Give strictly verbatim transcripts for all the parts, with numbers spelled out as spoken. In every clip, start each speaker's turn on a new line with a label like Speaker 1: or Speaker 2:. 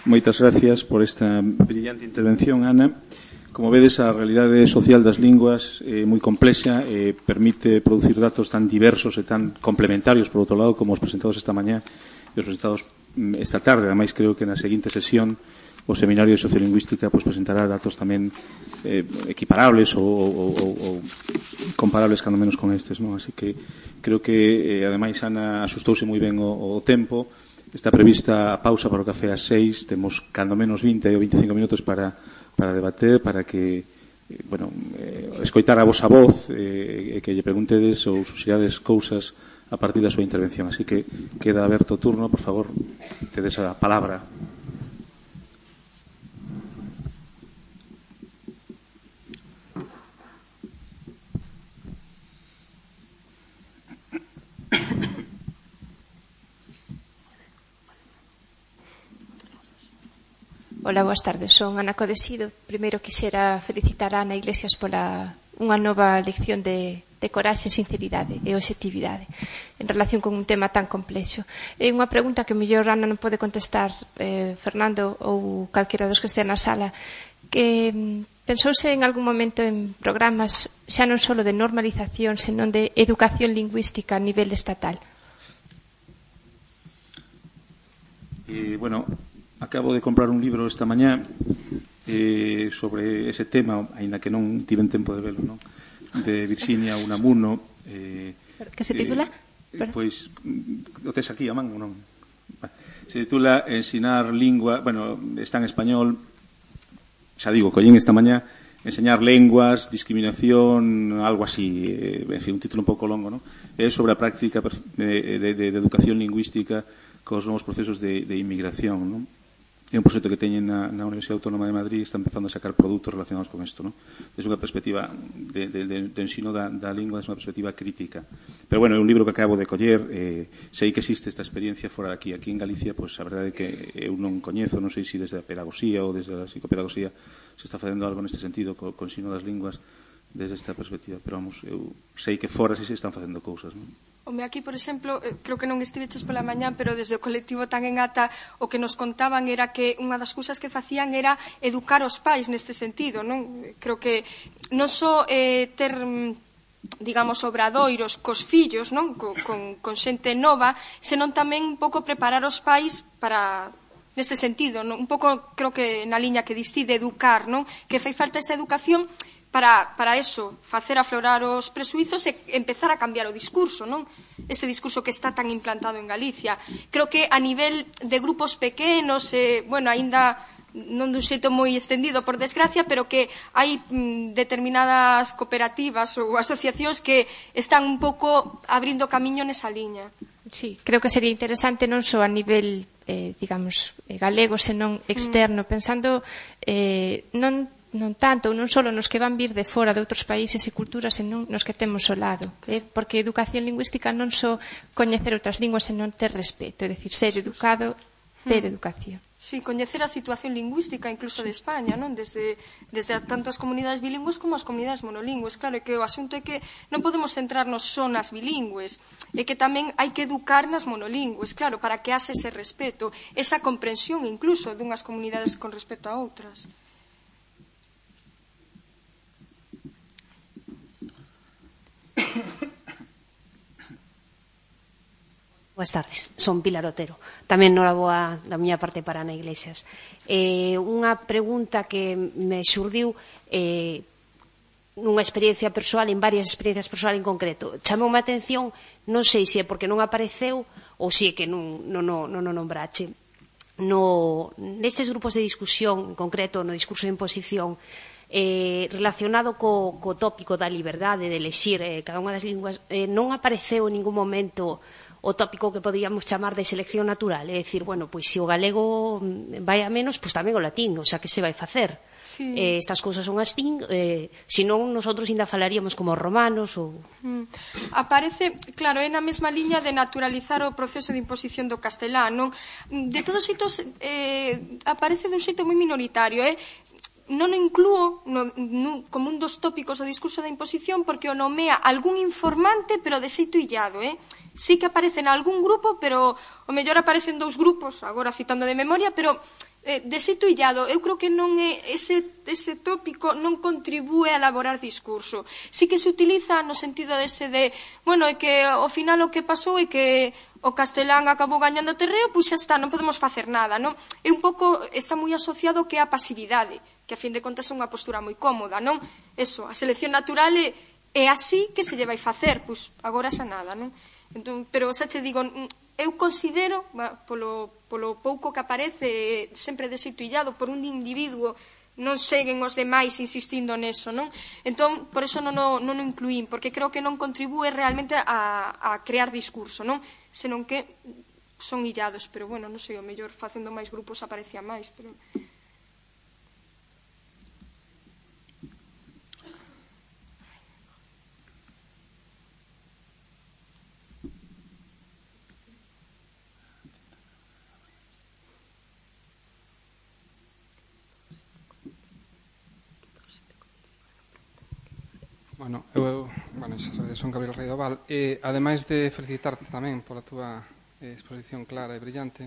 Speaker 1: Moitas gracias por esta brillante intervención, Ana. Como vedes, a realidade social das linguas é moi complexa e permite producir datos tan diversos e tan complementarios, por outro lado, como os presentados esta mañá e os presentados esta tarde. Ademais, creo que na seguinte sesión o Seminario de Sociolingüística pues, presentará datos tamén eh, equiparables ou, ou, ou, ou comparables, cando menos, con estes, non? Así que creo que, eh, ademais, Ana asustouse moi ben o, o tempo. Está prevista a pausa para o café ás seis. Temos, cando menos, vinte ou veinticinco minutos para, para debater, para que, eh, bueno, eh, escoitar a vosa voz eh, e que lle preguntedes ou suxirades cousas a partir da súa intervención. Así que queda aberto o turno. Por favor, tedes a palabra.
Speaker 2: Ola, boas tardes. Son Ana Codesido. Primeiro quixera felicitar a Ana Iglesias pola unha nova lección de, de coraxe, sinceridade e objetividade en relación con un tema tan complexo. É unha pregunta que mellor Ana non pode contestar, eh, Fernando ou calquera dos que estea na sala, que pensouse en algún momento en programas xa non só de normalización, senón de educación lingüística a nivel estatal.
Speaker 1: Eh, bueno, acabo de comprar un libro esta mañá eh, sobre ese tema, aínda que non tiven tempo de velo, non? De Virginia Unamuno. Eh,
Speaker 2: que se titula?
Speaker 1: Eh, pois, o tes aquí a man ou non? Se titula Ensinar lingua, bueno, está en español, xa digo, collín esta mañá, Enseñar lenguas, discriminación, algo así, eh, en fin, un título un pouco longo, non? É sobre a práctica de, de, de educación lingüística cos novos procesos de, de inmigración, non? É un proxecto que teñen na, na Universidade Autónoma de Madrid e está empezando a sacar produtos relacionados con isto, non? Desde unha perspectiva de, de, de, de ensino da, da lingua, desde unha perspectiva crítica. Pero, bueno, é un libro que acabo de coller, eh, sei que existe esta experiencia fora de aquí. Aquí en Galicia, pois, a verdade é que eu non coñezo, non sei se desde a pedagogía ou desde a psicopedagogía se está facendo algo neste sentido co, co ensino das linguas desde esta perspectiva. Pero, vamos, eu sei que fora si se están facendo cousas, non?
Speaker 3: Home, aquí, por exemplo, creo que non estiveches pola mañá, pero desde o colectivo Tan en Ata o que nos contaban era que unha das cousas que facían era educar os pais neste sentido, non? Creo que non só eh, ter, digamos, obradoiros cos fillos, non? Con, con, con xente nova, senón tamén un pouco preparar os pais para neste sentido, non? Un pouco, creo que na liña que distí de educar, non? Que fai falta esa educación para, para eso, facer aflorar os presuizos e empezar a cambiar o discurso, non? Este discurso que está tan implantado en Galicia. Creo que a nivel de grupos pequenos, eh, bueno, aínda non dun xeito moi extendido, por desgracia, pero que hai mm, determinadas cooperativas ou asociacións que están un pouco abrindo camiño nesa liña.
Speaker 2: Sí, creo que sería interesante non só a nivel, eh, digamos, galego, senón externo, mm. pensando eh, non non tanto, non só nos que van vir de fora de outros países e culturas, senón nos que temos ao lado, eh? Porque educación lingüística non só coñecer outras linguas, senón ter respeto, é dicir, ser educado, ter educación.
Speaker 3: Sí, coñecer a situación lingüística incluso de España, non? Desde, desde tanto as comunidades bilingües como as comunidades monolingües. Claro, que o asunto é que non podemos centrarnos só nas bilingües, é que tamén hai que educar nas monolingües, claro, para que haxe ese respeto, esa comprensión incluso dunhas comunidades con respecto a outras.
Speaker 4: Boas tardes, son Pilar Otero. Tamén nora boa da miña parte para Ana Iglesias. Eh, unha pregunta que me xurdiu eh, nunha experiencia persoal, en varias experiencias persoal en concreto. Chamou a atención, non sei se é porque non apareceu ou se é que non, non, non, non nombrache. No, nestes grupos de discusión, en concreto no discurso de imposición, eh, relacionado co, co tópico da liberdade de elexir eh, cada unha das linguas, eh, non apareceu en ningún momento o tópico que poderíamos chamar de selección natural, é dicir, bueno, pois se o galego vai a menos, pois tamén o latín, o sea, que se vai facer?
Speaker 3: Sí.
Speaker 4: Eh, estas cousas son así, eh, senón nosotros ainda falaríamos como romanos ou...
Speaker 3: Mm. Aparece, claro, é na mesma liña de naturalizar o proceso de imposición do castelán, non? De todos xeitos, eh, aparece dun xeito moi minoritario, eh? Non o inclúo no, no, como un dos tópicos do discurso da imposición porque o nomea algún informante, pero de xeito illado, eh? Sí que aparece en algún grupo, pero o mellor aparecen dous grupos, agora citando de memoria, pero eh, de xeito illado. Eu creo que non é ese, ese tópico non contribúe a elaborar discurso. Sí que se utiliza no sentido dese de, bueno, é que ao final o que pasou é que o castelán acabou gañando terreo, pois xa está, non podemos facer nada, non? É un pouco, está moi asociado que a pasividade, que a fin de contas é unha postura moi cómoda, non? Eso, a selección natural é, é así que se lle vai facer, pois agora xa nada, non? Entón, pero xa te digo, eu considero, polo, polo pouco que aparece, sempre de xeito illado, por un individuo, non seguen os demais insistindo neso, non? Entón, por eso non o, non o incluín, porque creo que non contribúe realmente a, a crear discurso, non? Senón que son illados, pero bueno, non sei, o mellor facendo máis grupos aparecía máis, pero...
Speaker 5: Bueno, eu, bueno, xa sabedes, son Gabriel Rei do Val e, ademais de felicitarte tamén pola túa eh, exposición clara e brillante,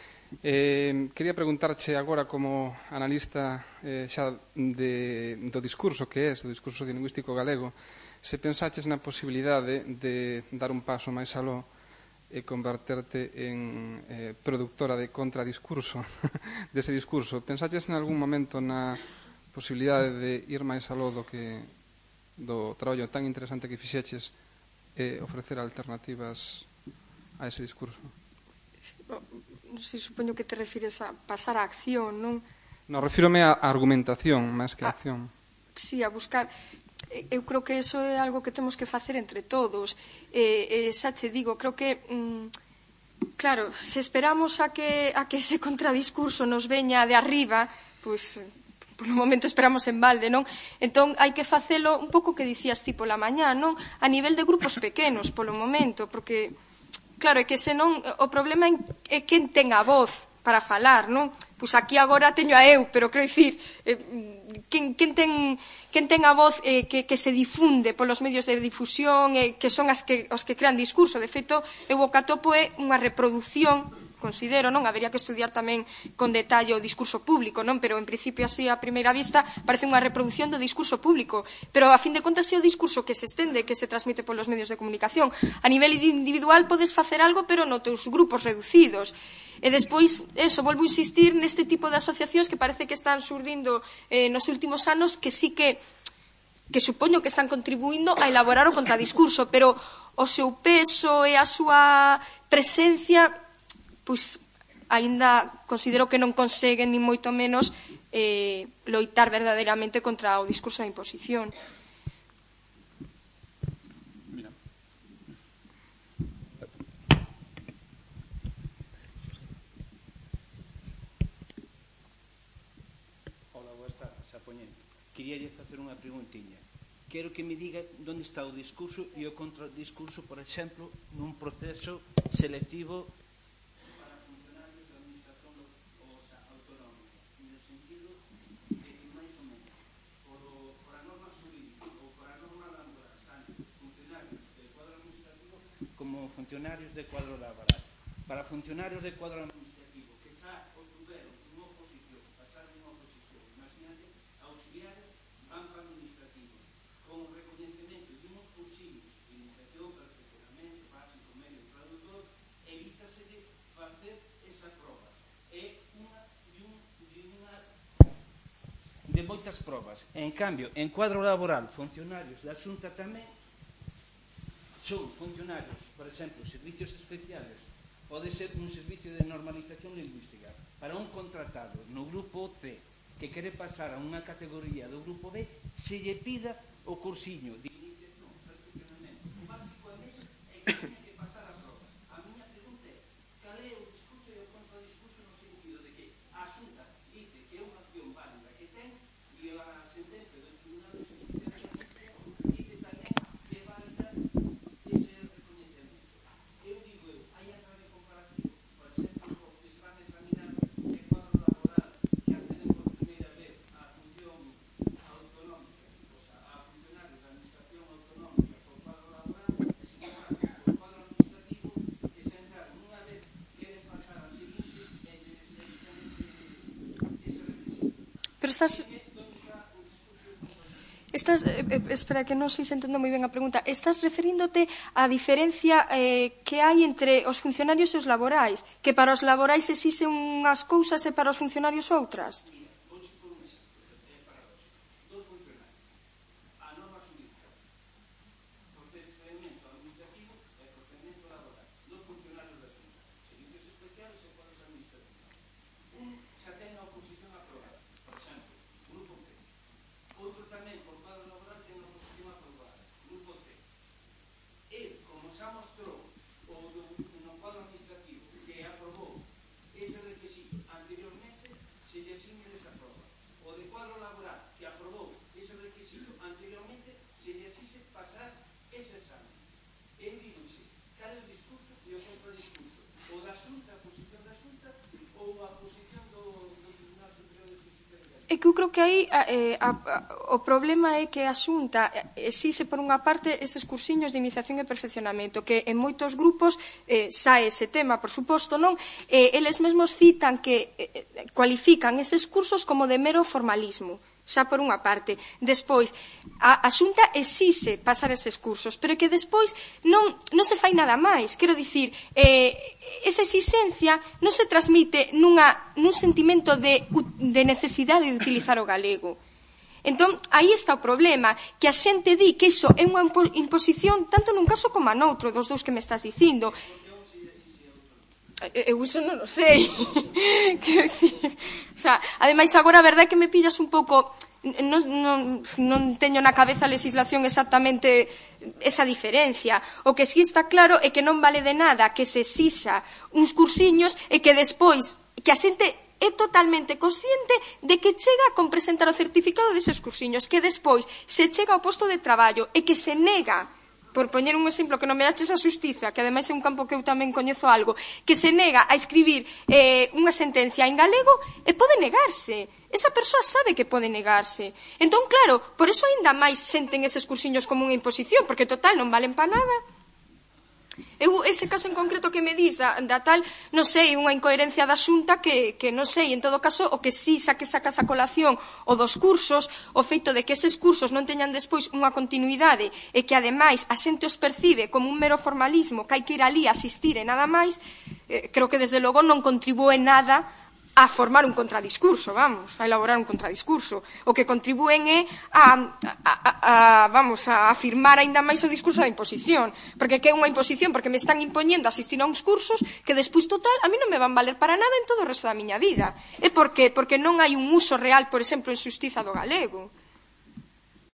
Speaker 5: eh, quería preguntarche agora como analista eh, xa de, do discurso que é, do discurso lingüístico galego, se pensaches na posibilidade de dar un paso máis aló e converterte en eh, productora de contradiscurso dese discurso. Pensaches en algún momento na posibilidade de ir máis aló do que do traballo tan interesante que fixeches e ofrecer alternativas a ese discurso?
Speaker 3: Non sei, supoño que te refires a pasar a acción, non?
Speaker 5: Non, refírome a argumentación máis que a acción.
Speaker 3: Sí, a buscar. Eu creo que eso é algo que temos que facer entre todos. E, e xa che digo, creo que mm, claro, se esperamos a que, a que ese contradiscurso nos veña de arriba, pois polo momento esperamos en balde, non? Entón, hai que facelo un pouco que dicías ti pola mañá, non? A nivel de grupos pequenos, polo momento, porque, claro, é que senón, o problema é quen ten a voz para falar, non? Pois aquí agora teño a eu, pero quero dicir, eh, quen, quen, ten, quen ten a voz eh, que, que se difunde polos medios de difusión, eh, que son as que, os que crean discurso. De feito, eu o que atopo é unha reproducción, considero, non? Habería que estudiar tamén con detalle o discurso público, non? Pero en principio así a primeira vista parece unha reproducción do discurso público, pero a fin de contas é o discurso que se estende, que se transmite polos medios de comunicación. A nivel individual podes facer algo, pero no teus grupos reducidos. E despois, eso, volvo a insistir neste tipo de asociacións que parece que están surdindo eh, nos últimos anos, que sí que que supoño que están contribuindo a elaborar o contradiscurso, pero o seu peso e a súa presencia, pois aínda considero que non conseguen ni moito menos eh, loitar verdadeiramente contra o discurso da imposición.
Speaker 1: Mira. Hola, boas tardes, Apoñente. Queríalle facer unha preguntiña. Quero que me diga onde está o discurso e o contradiscurso, por exemplo, nun proceso selectivo funcionarios de cuadro laboral. Para funcionarios de cuadro administrativo que xa obtuveron unha oposición, pasaron unha oposición, imagínate, auxiliares van para administrativos, con reconhecimento de uns cursillos de iniciación, perfeccionamento, básico, medio, traductor, evítase de facer esa prova. É unha de, un, de unha de moitas probas. En cambio, en cuadro laboral, funcionarios da Xunta tamén son funcionarios, por exemplo, servicios especiales, pode ser un servicio de normalización lingüística. Para un contratado no grupo C que quere pasar a unha categoría do grupo B, se lle pida o cursiño de iniciación, perfeccionamento, o básico a medio, e que teña que pasar a prova. A miña pregunta é, cal é o discurso e o contradiscurso no sentido de que a Xunta dice que é unha acción válida que ten e a sentencia do Tribunal de Justicia dice tamén que é válida ese reconhecemento. Eu digo eu, hai a grave comparativo, por exemplo, o que se van a examinar de cuadro laboral que acceden por primeira vez á función autonómica, o sea, a funcionarios da administración
Speaker 3: pero estás... Estás, eh, espera, que non sei se entendo moi ben a pregunta. Estás referíndote á diferencia eh, que hai entre os funcionarios e os laborais? Que para os laborais existen unhas cousas e para os funcionarios outras? É que eu creo que aí eh, a, a, o problema é que a Xunta exixe por unha parte eses cursiños de iniciación e perfeccionamento, que en moitos grupos eh, sae ese tema, por suposto, non? Eh, eles mesmos citan que eh, cualifican eses cursos como de mero formalismo, xa por unha parte. Despois, a, a Xunta exixe pasar eses cursos, pero que despois non, non se fai nada máis. Quero dicir, eh, esa exixencia non se transmite nunha, nun sentimento de, de necesidade de utilizar o galego. Entón, aí está o problema, que a xente di que iso é unha imposición tanto nun caso como noutro, dos dous que me estás dicindo. Eu iso non o sei. Quero dicir, o sea, ademais agora a verdade é que me pillas un pouco, non, non, non teño na cabeza a legislación exactamente esa diferencia. O que si está claro é que non vale de nada que se exixa uns cursiños e que despois, que a xente é totalmente consciente de que chega con presentar o certificado deses cursiños, que despois se chega ao posto de traballo e que se nega, por poñer un exemplo que non me daches a xustiza, que ademais é un campo que eu tamén coñezo algo, que se nega a escribir eh, unha sentencia en galego e pode negarse. Esa persoa sabe que pode negarse. Entón, claro, por eso ainda máis senten eses cursiños como unha imposición, porque total non valen pa nada. Eu, ese caso en concreto que me dis da, da tal, non sei, unha incoherencia da Xunta que, que non sei, en todo caso, o que sí saque sacas a colación o dos cursos, o feito de que eses cursos non teñan despois unha continuidade e que ademais a xente os percibe como un mero formalismo que hai que ir ali a asistir e nada máis, eh, creo que desde logo non contribúe nada a formar un contradiscurso, vamos, a elaborar un contradiscurso. O que contribúen é a, a, a, a vamos, a afirmar aínda máis o discurso da imposición, porque que é unha imposición, porque me están impoñendo a asistir a uns cursos que despois total a mí non me van valer para nada en todo o resto da miña vida. É porque porque non hai un uso real, por exemplo, en xustiza do galego.